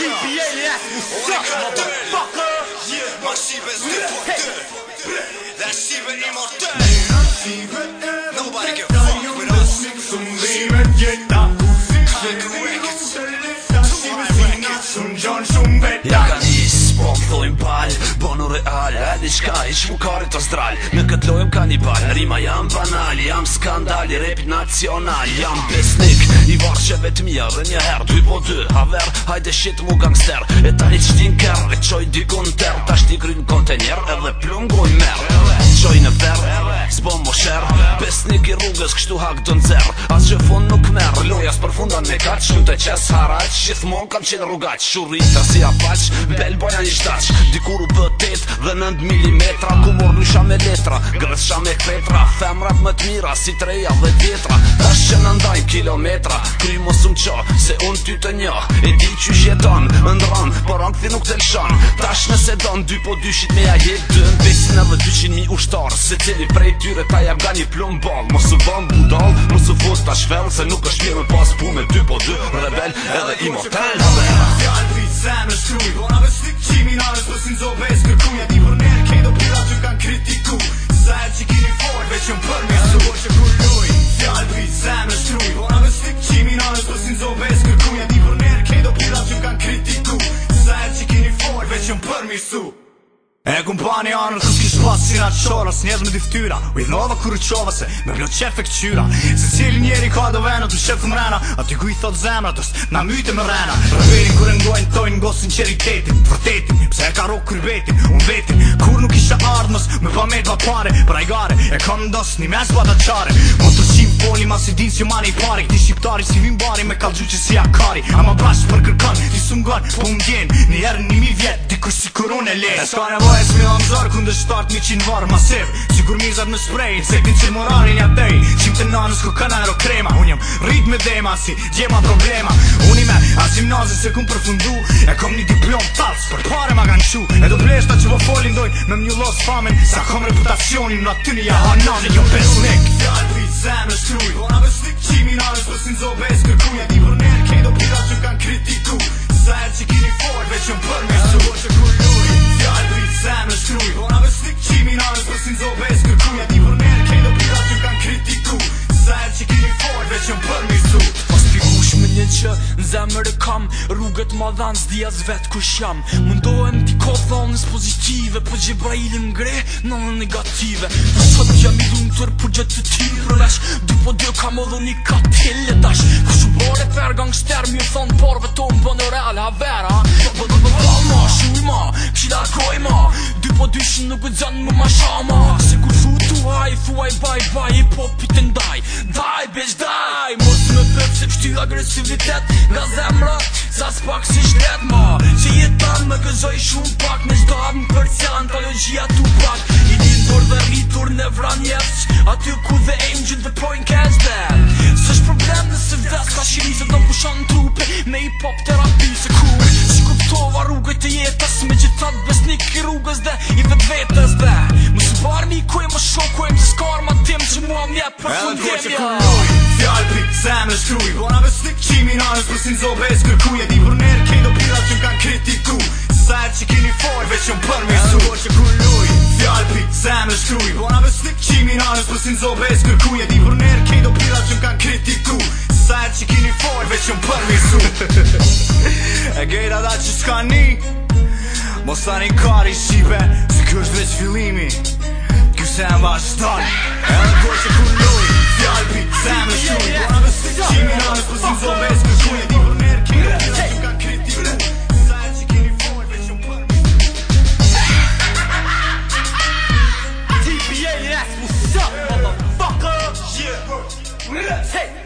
TBA, what's up, motherfucker? Ma Shiva is that Shiva immortal. Nobody can fuck with us. Jaka nis, po m'thojmë pal, bonu real, edhe qka i shmukarit të zdral. Në këtë lojëm kanibal, rima jam banal, jam skandal, i rap nacional. Jam besnik, i varqeve t'mija dhe njëher, 2x2, haver, hajde shit mu gangster. E ta i qtin ker, e qoj dikun ter, ta shti kryn kontenjer, edhe plungoj mer. Qoj në ver, s'bo mo sher, besnik i rrugës kështu hak dën zer. As që fund nuk mer, lojas për fundan me kaq, lu të qes haraq, shithmon kam qenë rrugaq. Shurrita si apaq, bel boja një shtaq, dikur u bëtet dhe 9 milimetra, ku mor nysha me letra, grësha me kretra, femrat më t'mira si treja dhe vjetra. Tash që në ndajnë kilometra, kry mos m'qo, se unë ty të njo, e di që jeton, ndron, por anë këthi nuk të lëshon. Tash nëse don, 2x2 shit me ajet, 2 besin edhe 200.000 ushtar, se cili prej tyre ta jam ga një plum ball. Mos u bëm budal, mos u fos ta shvel, se nuk është mirë me pas pu me 2x2, rebel edhe immortal. Fjallë prit zemë shkruj, vonave stik qimi nërës për sin zobes kërkuja. Di për nërë kejdo pira që kanë kritiku, sa e që kini fort veç jëm përmisu. Që kur luj, fjallë prit zemë shkruj, vonave stik qimi nërës për sin zobes kërkuja. Di për nërë kejdo pira që kanë kritiku, sa e që kini fort veç jëm përmisu. E kumpani anër kës kish pas sina qoras, njerëz me diftyra, u i dhova kur u qova se me vlo qef e këqyra. Se cili njeri ka do venët u shef mrena, aty ku i thot zemrat është na myte më rena. Rëverin kur e ngojnë tojnë ngo sinceritetin, vërtetin, pse e ka ro kërbetin, unë vetin. Kur nuk isha ardhmës, me pa met va pare, për ajgare, e kam ndos një mes bata qare. Mos të qim foli ma si din si mani i pare, këti shqiptari si vim bari me kalgju që si akari. Ama bashkë për kërkan, ti sungon, po m'gjen, një herë 1000 vjet, dikur si kur unë e len. E s'mi anëzor kundë shtart 100 varë masiv, sigur mizat me sprejnë, se këtin qërë moralin ja dej. Qim të nanës ku kanë aero krema, unë jam rrit me dema si gjema problema. Unë i me as gimnazin se kun përfundu, e kom një diplom fals, për pare ma kanë qu. E do pleshta që po folin dojnë me m'njullos famin, sa kom reputacionin në aty një jahanani. Jo besnik, fjallë prit zemë shkruj, vonave stik qimi nanës për sin zobes kërkuja. Di për nërë kejdo pira që kanë kritiku, sa e që kini fort veç jëm përmisu. Që kur luj, fjallë prit zemë shkruj, vonave stik qimi nanës për sin zobes kërkuja. Di për nërë kejdo pira që kanë kritiku, sa e që kini fort veç jëm përmisu. Pas pikush me një që në zemër e kam, rrugët ma dhanë s'di as vet kush jam. Mundohem t'i ko thonës pozitive, po Gjebrailin ngre në negative. Për sot jam i dhunëtër për gjëtë të tyrë lesh, 2x2 kam odhë një katille tash. Kush u bore per gangster mi u thonë porve tonë bënë real havera. Balma, shujma, kshida kojma, 2x2 shë nuk e dzënë më ma shama. Se kur thuaj bye bye, hip hopit e ndaj, daj bitch daj. Mos me pëp se pështy agresivitet nga zemra, sa s'pak si shtet ma. Që jetan me gëzoj shumë pak, me qdo hap më përcia antologjia tu pak. I lindur dhe rritur në vran jefq, aty ku the angel the point catch that. S'është problem nëse vdes ka shirizet në pushan trupe, me hip hop terapi se kur. Si kuptova rrugët e jetës, me gjithat besnik i rrugës dhe i vet vetës dhe. Mësë barmi i kuj më shokujem të skar ma tim që mua mjep për fundemja. Fjallë prit zemë shkruj, vonave stik qimi nanës për sin zobes kërkuja. Di për nërë kejdo pira që m'kan kritiku, sa e që kini fort veç jëm përmisu. Që kur luj, fjallë prit zemë shkruj, vonave stik qimi nanës për sin zobes kërkuja. Di për nërë kejdo pira që m'kan kritiku, sa e që kini fort veç jëm përmisu. E gejta da që s'ka ni, mos ta një kari shive, se kjo është veç fillimi, kjo se më vazhdon. Edhe kur që kur luj, fjallë prit zemë shkruj, vonave stik qimi nanës për sin zobes kërkuja. Di për nërë kejdo pira që m'kan kritiku, sa e që kini fort veç jëm përmisu. TBA, what's up, motherfucker? Yeah, Hey.